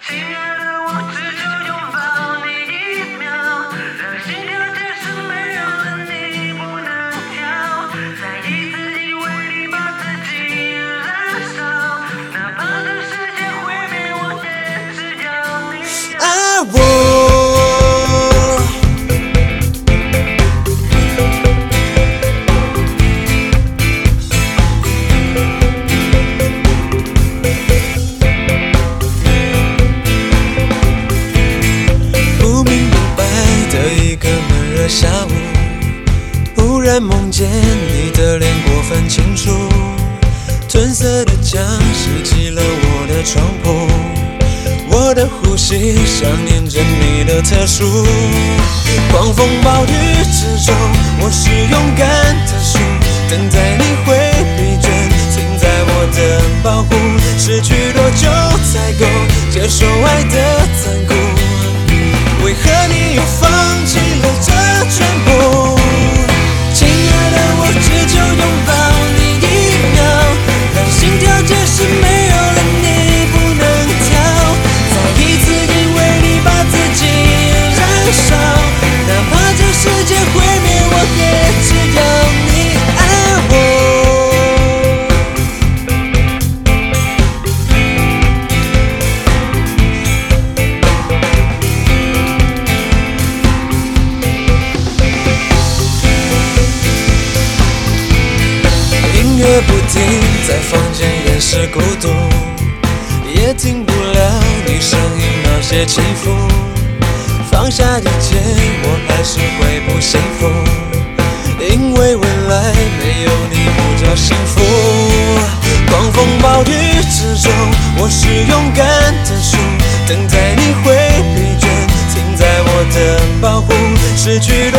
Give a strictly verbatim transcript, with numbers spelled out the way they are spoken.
亲爱的，我只求拥抱你一秒，让心跳只是没有了你不能跳，再一次因为你把自己燃烧，哪怕这世界毁灭，我也只要你爱我。下午，忽然梦见你的脸过分清楚，褪色的墙袭击了我的窗户，我的呼吸想念着你的特殊。狂风暴雨之中，我是勇敢的树，等待你会疲倦，停在我的保护。失去多久才够接受爱的残酷？为何你又放弃了这全部？亲爱的，我只求拥抱你一秒，让心跳解释没有了你不能跳，再一次因为你把自己燃烧，哪怕这世界毁灭，我也只要你爱我。音乐不停，在房间掩饰孤独，也听不了你声音那些起伏。放下一切，我还是会不幸福，因为未来没有你不叫幸福。狂风暴雨之中，我是勇敢的树，等待你会疲倦，停在我的保护。失去